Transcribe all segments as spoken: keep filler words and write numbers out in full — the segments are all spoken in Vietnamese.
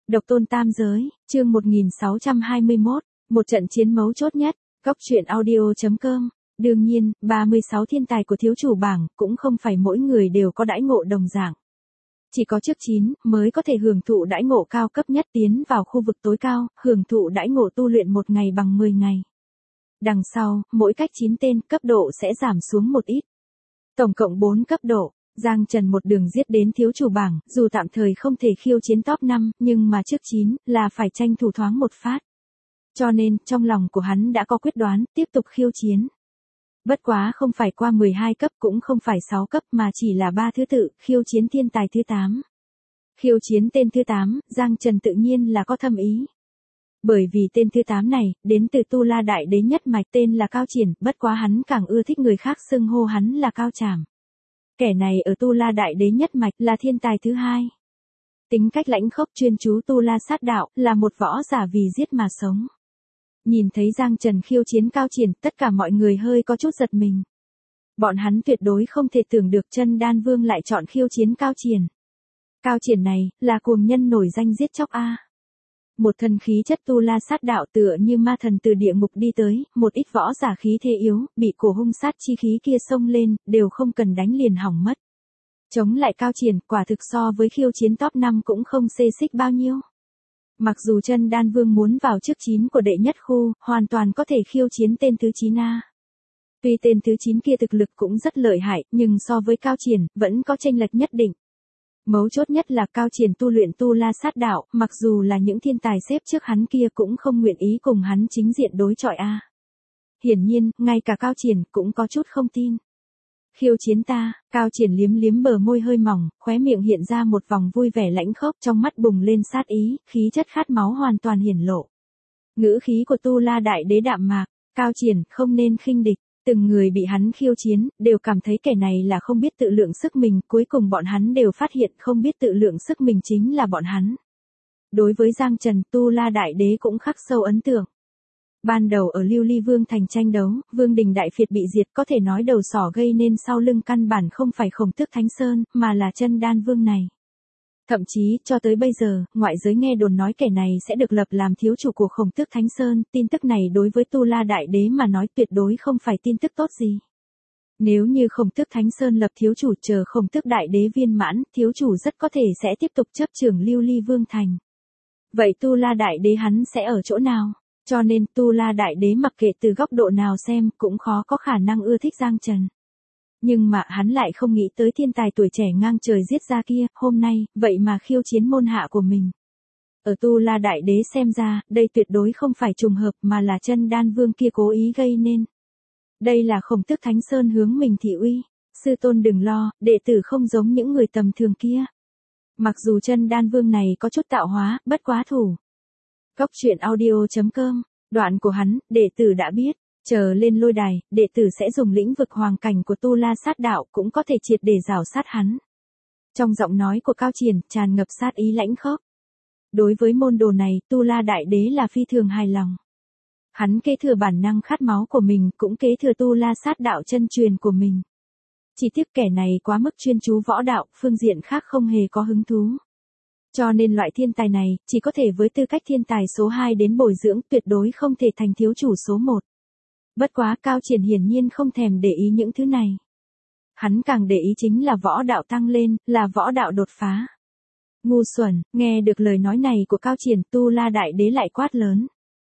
Độc tôn tam giới, chương một nghìn sáu trăm hai mươi mốt, một trận chiến mấu chốt nhất, góc truyện audio.com. Đương nhiên, ba mươi sáu thiên tài của thiếu chủ bảng cũng không phải mỗi người đều có đãi ngộ đồng dạng. Chỉ có trước chín mới có thể hưởng thụ đãi ngộ cao cấp nhất, tiến vào khu vực tối cao, hưởng thụ đãi ngộ tu luyện một ngày bằng mười ngày. Đằng sau, mỗi cách chín tên cấp độ sẽ giảm xuống một ít. Tổng cộng bốn cấp độ. Giang Trần một đường giết đến thiếu chủ bảng, dù tạm thời không thể khiêu chiến top năm, nhưng mà trước chín là phải tranh thủ thoáng một phát. Cho nên, trong lòng của hắn đã có quyết đoán, tiếp tục khiêu chiến. Bất quá không phải qua mười hai cấp cũng không phải sáu cấp mà chỉ là ba thứ tự, khiêu chiến thiên tài thứ tám. Khiêu chiến tên thứ tám, Giang Trần tự nhiên là có thâm ý. Bởi vì tên thứ tám này, đến từ Tu La Đại Đế nhất mạch, tên là Cao Triển, bất quá hắn càng ưa thích người khác xưng hô hắn là Cao Trảm. Kẻ này ở Tu La Đại Đế nhất mạch là thiên tài thứ hai. Tính cách lãnh khốc, chuyên chú Tu La sát đạo, là một võ giả vì giết mà sống. Nhìn thấy Giang Trần khiêu chiến Cao Triển, tất cả mọi người hơi có chút giật mình. Bọn hắn tuyệt đối không thể tưởng được Chân Đan Vương lại chọn khiêu chiến Cao Triển. Cao Triển này, là cuồng nhân nổi danh giết chóc a. Một thần khí chất Tu La sát đạo tựa như ma thần từ địa ngục đi tới, một ít võ giả khí thế yếu, bị cổ hung sát chi khí kia xông lên, đều không cần đánh liền hỏng mất. Chống lại Cao Triển, quả thực so với khiêu chiến top năm cũng không xê xích bao nhiêu. Mặc dù Chân Đan Vương muốn vào trước chín của đệ nhất khu, hoàn toàn có thể khiêu chiến tên thứ chín a. Tuy tên thứ chín kia thực lực cũng rất lợi hại, nhưng so với Cao Triển, vẫn có chênh lệch nhất định. Mấu chốt nhất là Cao Triển tu luyện Tu La sát đạo, mặc dù là những thiên tài xếp trước hắn kia cũng không nguyện ý cùng hắn chính diện đối chọi a. Hiển nhiên, ngay cả Cao Triển cũng có chút không tin. Khiêu chiến ta, Cao Triển liếm liếm bờ môi hơi mỏng, khóe miệng hiện ra một vòng vui vẻ lãnh khốc, trong mắt bùng lên sát ý, khí chất khát máu hoàn toàn hiển lộ. Ngữ khí của Tu La Đại Đế đạm mạc, Cao Triển không nên khinh địch. Từng người bị hắn khiêu chiến, đều cảm thấy kẻ này là không biết tự lượng sức mình, cuối cùng bọn hắn đều phát hiện không biết tự lượng sức mình chính là bọn hắn. Đối với Giang Trần, Tu La Đại Đế cũng khắc sâu ấn tượng. Ban đầu ở Lưu Ly Vương thành tranh đấu, Vương Đình Đại Phiệt bị diệt, có thể nói đầu sỏ gây nên sau lưng căn bản không phải Khổng Tước Thánh Sơn, mà là Chân Đan Vương này. Thậm chí, cho tới bây giờ, ngoại giới nghe đồn nói kẻ này sẽ được lập làm thiếu chủ của Khổng Tước Thánh Sơn, tin tức này đối với Tu La Đại Đế mà nói tuyệt đối không phải tin tức tốt gì. Nếu như Khổng Tước Thánh Sơn lập thiếu chủ, chờ Khổng Tước Đại Đế viên mãn, thiếu chủ rất có thể sẽ tiếp tục chấp trưởng Lưu Ly Vương thành. Vậy Tu La Đại Đế hắn sẽ ở chỗ nào? Cho nên Tu La Đại Đế mặc kệ từ góc độ nào xem cũng khó có khả năng ưa thích Giang Trần. Nhưng mà hắn lại không nghĩ tới thiên tài tuổi trẻ ngang trời giết ra kia, hôm nay, vậy mà khiêu chiến môn hạ của mình. Ở Tu La Đại Đế xem ra, đây tuyệt đối không phải trùng hợp mà là Chân Đan Vương kia cố ý gây nên. Đây là Khổng Tước Thánh Sơn hướng mình thị uy, sư tôn đừng lo, đệ tử không giống những người tầm thường kia. Mặc dù Chân Đan Vương này có chút tạo hóa, bất quá thủ. Góc truyện audio.com, đoạn của hắn, đệ tử đã biết. Chờ lên lôi đài, đệ tử sẽ dùng lĩnh vực hoàng cảnh của Tu La sát đạo cũng có thể triệt để rào sát hắn. Trong giọng nói của Cao Triển, tràn ngập sát ý lãnh khốc. Đối với môn đồ này, Tu La Đại Đế là phi thường hài lòng. Hắn kế thừa bản năng khát máu của mình, cũng kế thừa Tu La sát đạo chân truyền của mình. Chỉ tiếc kẻ này quá mức chuyên chú võ đạo, phương diện khác không hề có hứng thú. Cho nên loại thiên tài này, chỉ có thể với tư cách thiên tài số hai đến bồi dưỡng, tuyệt đối không thể thành thiếu chủ số một. Bất quá Cao Triển hiển nhiên không thèm để ý những thứ này. Hắn càng để ý chính là võ đạo tăng lên, là võ đạo đột phá. Ngu xuẩn, nghe được lời nói này của Cao Triển, Tu La Đại Đế lại quát lớn.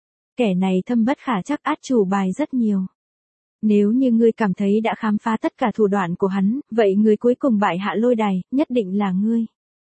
Kẻ này thâm bất khả trắc, át chủ bài rất nhiều. Nếu như ngươi cảm thấy đã khám phá tất cả thủ đoạn của hắn, vậy người cuối cùng bại hạ lôi đài, nhất định là ngươi.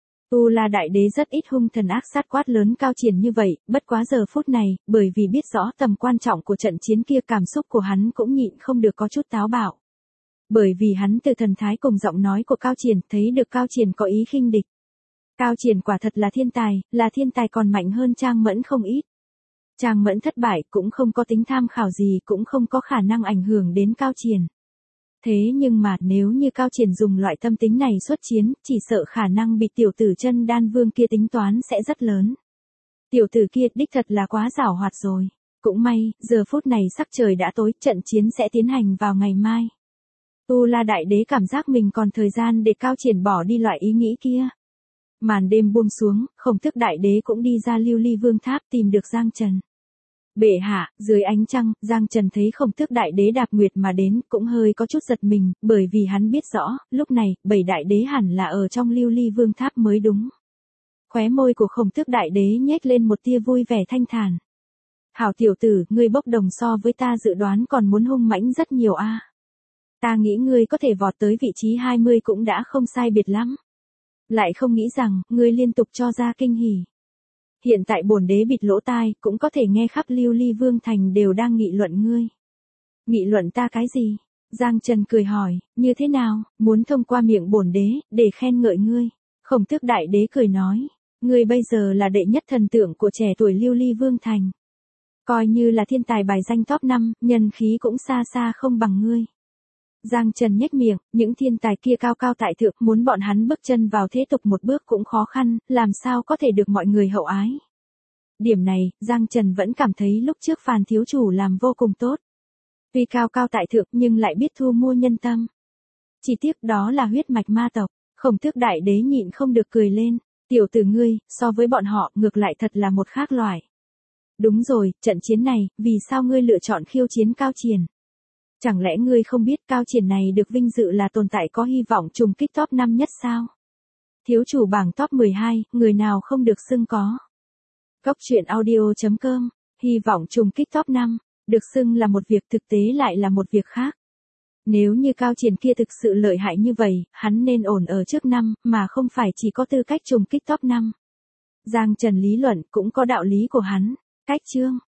Tu La Đại Đế rất ít hung thần ác sát quát lớn Cao Triển như vậy, bất quá giờ phút này, bởi vì biết rõ tầm quan trọng của trận chiến kia, cảm xúc của hắn cũng nhịn không được có chút táo bạo. Bởi vì hắn từ thần thái cùng giọng nói của Cao Triển thấy được Cao Triển có ý khinh địch. Cao Triển quả thật là thiên tài, là thiên tài còn mạnh hơn Trang Mẫn không ít. Trang Mẫn thất bại cũng không có tính tham khảo gì, cũng không có khả năng ảnh hưởng đến Cao Triển. Thế nhưng mà nếu như Cao Triển dùng loại tâm tính này xuất chiến, chỉ sợ khả năng bị tiểu tử Chân Đan Vương kia tính toán sẽ rất lớn. Tiểu tử kia đích thật là quá giảo hoạt rồi. Cũng may, giờ phút này sắc trời đã tối, trận chiến sẽ tiến hành vào ngày mai. Tu La Đại Đế cảm giác mình còn thời gian để Cao Triển bỏ đi loại ý nghĩ kia. Màn đêm buông xuống, Khổng Tước Đại Đế cũng đi ra Lưu Ly Vương Tháp tìm được Giang Trần. Bệ hạ, dưới ánh trăng, Giang Trần thấy Khổng Tước Đại Đế đạp nguyệt mà đến, cũng hơi có chút giật mình, bởi vì hắn biết rõ, lúc này, bảy đại đế hẳn là ở trong Lưu Ly Vương Tháp mới đúng. Khóe môi của Khổng Tước Đại Đế nhếch lên một tia vui vẻ thanh thản. Hảo tiểu tử, ngươi bốc đồng so với ta dự đoán còn muốn hung mãnh rất nhiều a. Ta nghĩ ngươi có thể vọt tới vị trí hai mươi cũng đã không sai biệt lắm. Lại không nghĩ rằng, ngươi liên tục cho ra kinh hỉ. Hiện tại bổn đế bịt lỗ tai, cũng có thể nghe khắp Lưu Ly Vương Thành đều đang nghị luận ngươi. Nghị luận ta cái gì? Giang Trần cười hỏi, như thế nào, muốn thông qua miệng bổn đế, để khen ngợi ngươi. Khổng Tước Đại Đế cười nói, ngươi bây giờ là đệ nhất thần tượng của trẻ tuổi Lưu Ly Vương Thành. Coi như là thiên tài bài danh top năm, nhân khí cũng xa xa không bằng ngươi. Giang Trần nhếch miệng, những thiên tài kia cao cao tại thượng, muốn bọn hắn bước chân vào thế tục một bước cũng khó khăn, làm sao có thể được mọi người hậu ái. Điểm này, Giang Trần vẫn cảm thấy lúc trước Phàn thiếu chủ làm vô cùng tốt. Tuy cao cao tại thượng nhưng lại biết thu mua nhân tâm. Chỉ tiếc đó là huyết mạch ma tộc. Khổng Tước Đại Đế nhịn không được cười lên, tiểu tử ngươi, so với bọn họ, ngược lại thật là một khác loại. Đúng rồi, trận chiến này, vì sao ngươi lựa chọn khiêu chiến Cao Triển? Chẳng lẽ ngươi không biết Cao Triển này được vinh dự là tồn tại có hy vọng trùng kích top năm nhất sao? Thiếu chủ bảng top mười hai, người nào không được xưng có. Cốc truyện audio chấm com, hy vọng trùng kích top năm, được xưng là một việc thực tế lại là một việc khác. Nếu như Cao Triển kia thực sự lợi hại như vậy, hắn nên ổn ở trước năm, mà không phải chỉ có tư cách trùng kích top năm. Giang Trần lý luận cũng có đạo lý của hắn. Cách chương